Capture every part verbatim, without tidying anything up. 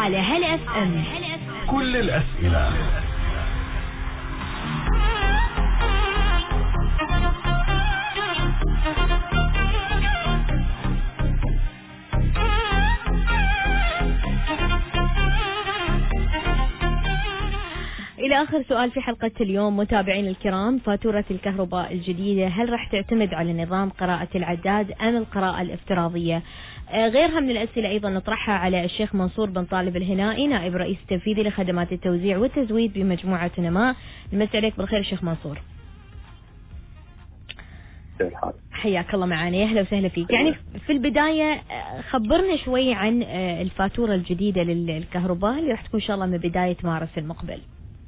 على هلا اف ام. كل الأسئلة. إلى آخر سؤال في حلقة اليوم متابعين الكرام، فاتورة الكهرباء الجديدة هل راح تعتمد على نظام قراءة العداد أم القراءة الافتراضية؟ غيرها من الأسئلة أيضا نطرحها على الشيخ منصور بن طالب الهنائي، نائب رئيس التنفيذي لخدمات التوزيع والتزويد بمجموعة نماء. نمسي عليك بالخير الشيخ منصور. حياك الله معنا، يا اهلا وسهلا فيك. يعني في البداية خبرنا شوي عن الفاتورة الجديدة للكهرباء اللي راح تكون إن شاء الله من بداية مارس المقبل.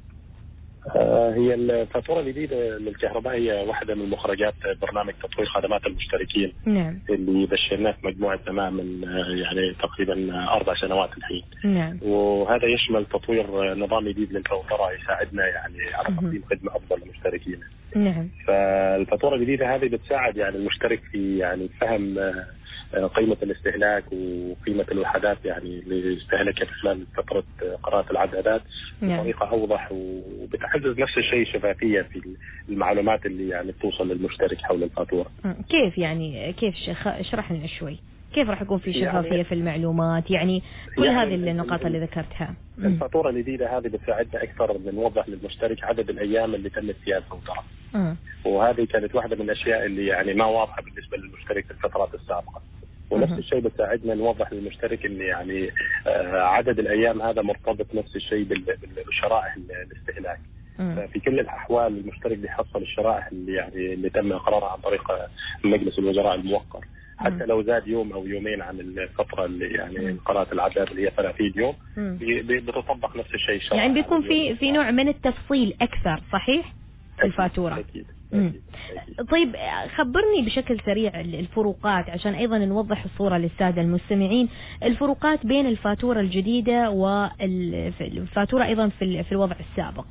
هي الفاتورة الجديدة للكهرباء هي واحدة من مخرجات برنامج تطوير خدمات المشتركين. نعم. اللي بشرناه في مجموعة نماء من يعني تقريبا أربع سنوات الحين. نعم. وهذا يشمل تطوير نظام جديد للفاتورة يساعدنا يعني على تقديم خدمة أفضل للمشتركين. نعم. فالفاتورة الجديدة هذه بتساعد يعني المشترك في يعني فهم قيمة الاستهلاك وقيمة الوحدات يعني اللي استهلكت خلال فترة قراءة العدادات بطريقة أوضح، وبتعزز نفس الشيء شفافية في المعلومات اللي يعني توصل للمشترك حول الفاتورة. كيف يعني كيف اشرح لنا شوي كيف راح يكون في شفافية يعني في المعلومات، يعني كل يعني هذه النقاط اللي ذكرتها. الفاتورة الجديدة هذه بتساعدنا أكثر من نوضح للمشترك عدد الأيام اللي تمت فيها الفاتورة، وهذه كانت واحدة من الأشياء اللي يعني ما واضحة بالنسبة للمشترك في الفترات السابقة. ونفس الشيء بتساعدنا نوضح للمشترك ان يعني عدد الايام هذا مرتبط نفس الشيء بالشرائح الاستهلاك. في كل الاحوال المشترك بيحصل الشرائح اللي يعني اللي تم اقرارها عن طريق مجلس الوزراء الموقر، حتى لو زاد يوم او يومين عن الفتره اللي يعني قراءه العداد اللي هي ثلاثين يوم بتطبق نفس الشيء الشرائح. يعني بيكون في في نوع من التفصيل اكثر، صحيح؟ الفاتورة. أكيد. أكيد. طيب خبرني بشكل سريع الفروقات عشان أيضا نوضح الصورة للسادة المستمعين، الفروقات بين الفاتورة الجديدة والفاتورة أيضا في في الوضع السابق.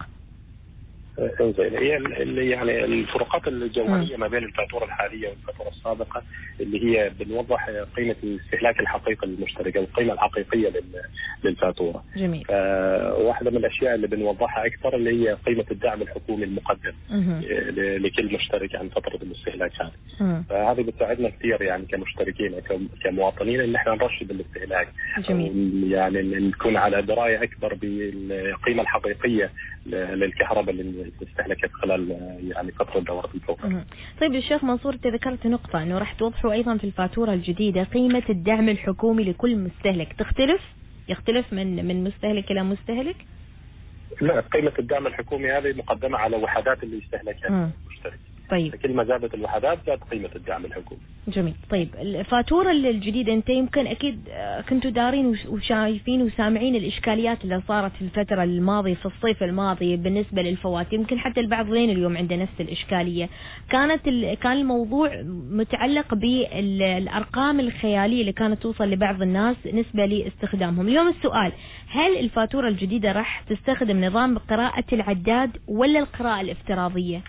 هي يعني الفروقات الجوهريه ما بين الفاتوره الحاليه والفاتوره السابقه اللي هي بنوضح قيمه الاستهلاك الحقيقي للمشترك او القيمه الحقيقيه للفاتوره. جميل. واحده من الاشياء اللي بنوضحها اكثر اللي هي قيمه الدعم الحكومي المقدم لكل مشترك عن فتره الاستهلاك هذه. فهذه بتساعدنا كثير يعني كمشتركين كمواطنين ان احنا نرشد الاستهلاك. جميل. يعني نكون على درايه اكبر بالقيمه الحقيقيه للكهرباء اللي استهلكت خلال يعني فترة دورة الفوق. طيب الشيخ منصور تذكرت نقطة انه راح توضحوا ايضا في الفاتورة الجديدة قيمة الدعم الحكومي لكل مستهلك، تختلف يختلف من من مستهلك الى مستهلك؟ لا، قيمة الدعم الحكومي هذه مقدمة على وحدات اللي يستهلكها المشترك. طيب. كل ما زادت الوحدات زاد قيمة الدعم الحكومي. جميل. طيب الفاتورة الجديدة انت يمكن اكيد كنتوا دارين وشايفين وسامعين الاشكاليات اللي صارت في الفترة الماضية في الصيف الماضي بالنسبة للفواتير، يمكن حتى البعض لين اليوم عنده نفس الاشكالية. كانت كان الموضوع متعلق بالارقام الخيالية اللي كانت توصل لبعض الناس نسبة لاستخدامهم. اليوم السؤال، هل الفاتورة الجديدة راح تستخدم نظام قراءة العداد ولا القراءة الافتراضية؟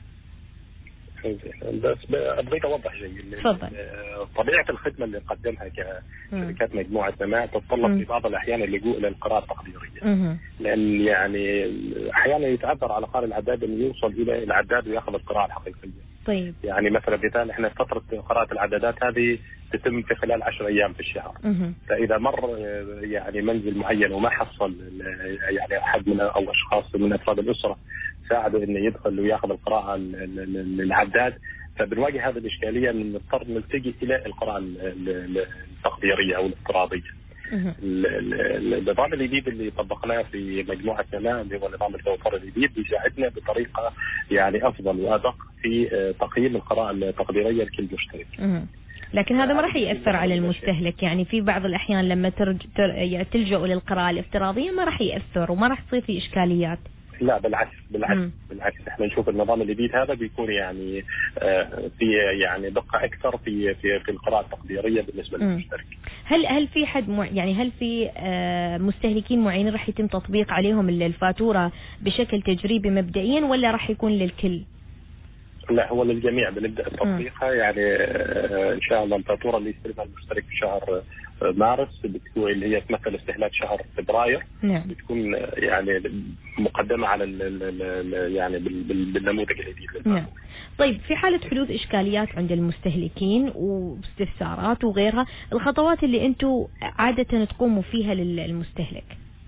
بس ابغيت اوضح شيء. تفضل. طبيعه الخدمه اللي نقدمها كشركات مجموعه نماء تتطلب في بعض الاحيان اللجوء الى القراءه التقديريه. لان يعني احيانا يتعذر على قارئ العداد انه يوصل الى العداد وياخذ القراءه الحقيقيه. طيب. يعني مثلا مثال احنا فتره قراءه العدادات هذه تتم في خلال عشر ايام في الشهر. مه. فاذا مر يعني منزل معين وما حصل يعني احد من او اشخاص من افراد الاسره ساعده انه يدخل وياخذ القراءه للعداد، فبنواجه هذه الاشكاليه ان نضطر نلتجئ الى القراءه التقديريه او الافتراضيه. النظام الجديد اللي طبقناه في مجموعه نماء اللي هو نظام الفواتير الجديد بيساعدنا بطريقه يعني افضل وادق في تقييم القراءه التقديريه لكل مشترك. لكن هذا ما راح يأثر على المستهلك، يعني في بعض الأحيان لما ترج... تر... تلجأوا للقراءة الافتراضية ما راح يأثر وما راح تصير في إشكاليات. لا بالعكس بالعكس مم. بالعكس احنا نشوف النظام الجديد هذا بيكون يعني آه في يعني دقة أكثر في في في القراءة التقديرية بالنسبة مم. للمشترك. هل هل في حد مع... يعني هل في آه مستهلكين معينين راح يتم تطبيق عليهم الفاتورة بشكل تجريبي مبدئيا ولا راح يكون للكل؟ لا، هو للجميع بنبدأ تطبيقها. يعني آه إن شاء الله الفاتورة اللي يستلمها المشترك في شهر مارس بتكون اللي هي تمثل استهلاك شهر فبراير. نعم. بتكون يعني مقدمة على ال ال يعني بالنموذج الجديد. نعم. طيب في حالة حدوث إشكاليات عند المستهلكين واستفسارات وغيرها، الخطوات اللي أنتم عادة تقوموا فيها للمستهلك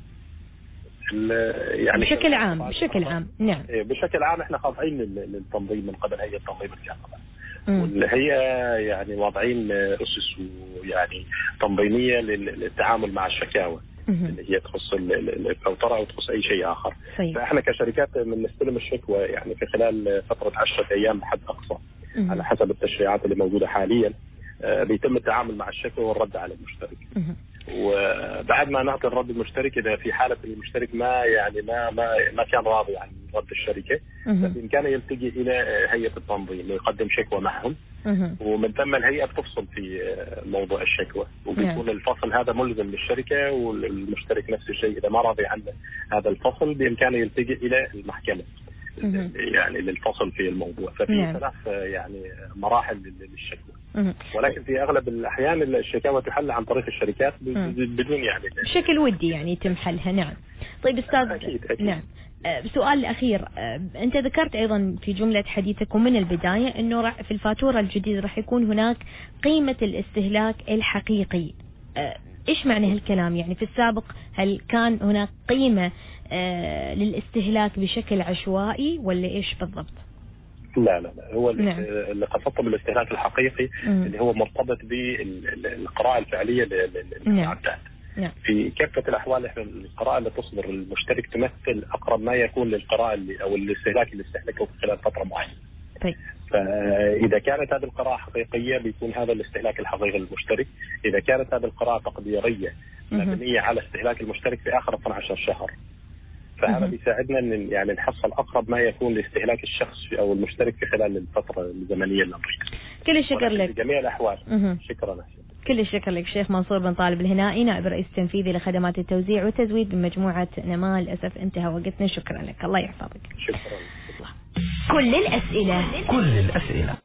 يعني بشكل عام؟ بشكل عام نعم. بشكل عام احنا خاضعين للتنظيم من قبل هيئة تنظيم الكهرباء، واللي هي يعني واضعين أسس يعني تنظيمية للتعامل مع الشكاوى اللي هي تخص الفوترة أو تخص أي شيء آخر. صحيح. فإحنا كشركات بنستلم الشكوى يعني في خلال فترة عشرة أيام بحد أقصى مم. على حسب التشريعات اللي موجودة حاليا. بيتم التعامل مع الشكوى والرد على المشترك. مم. وبعد ما نعطي الرد المشترك، إذا في حالة المشترك ما يعني ما ما ما كان راضي عن رد الشركة، بإمكانه يلتجي إلى هيئة التنظيم ويقدم شكوى معهم، ومن ثم الهيئة بتفصل في موضوع الشكوى، وبيكون الفصل هذا ملزم للشركة، والمشترك نفس الشيء إذا ما راضي عن هذا الفصل بإمكانه يلتجي إلى المحكمة يعني للفصل في الموضوع. ففي نعم. ثلاث يعني مراحل للشكوى، ولكن في أغلب الأحيان الشكاوى تحل عن طريق الشركات بدون يعني بشكل ودي يعني يتم حلها. نعم. طيب أستاذ أكيد أكيد. نعم. سؤال الأخير، أنت ذكرت أيضا في جملة حديثك ومن البداية أنه في الفاتورة الجديدة راح يكون هناك قيمة الاستهلاك الحقيقي. إيش معنى هالكلام؟ يعني في السابق هل كان هناك قيمة للاستهلاك بشكل عشوائي ولا إيش بالضبط؟ لا لا لا هو نعم. اللي قصدته بالاستهلاك الحقيقي مم. اللي هو مرتبط بالقراءة الفعلية للمعدات. نعم. في كافة الأحوال احنا القراءة اللي تصدر المشترك تمثل أقرب ما يكون للقراءة اللي أو الاستهلاك اللي استهلكه خلال فترة معينة. طيب. فإذا كانت هذه القراءة حقيقية بيكون هذا الاستهلاك الحقيقي للمشترك. إذا كانت هذه القراءة تقديرية مبنية على استهلاك المشترك في آخر اثني عشر شهر، فهذا بيساعدنا ان يعني نحصل اقرب ما يكون لاستهلاك الشخص او المشترك في خلال الفتره الزمنيه اللي نريدها. كل الشكر لك. في جميع الاحوال. مه. شكرا لك. كل الشكر لك شيخ منصور بن طالب الهنائي، نائب رئيس التنفيذي لخدمات التوزيع والتزويد بمجموعه نمال. للاسف انتهى وقتنا. شكرا لك. الله يحفظك. شكرا. كل الاسئله كل الاسئله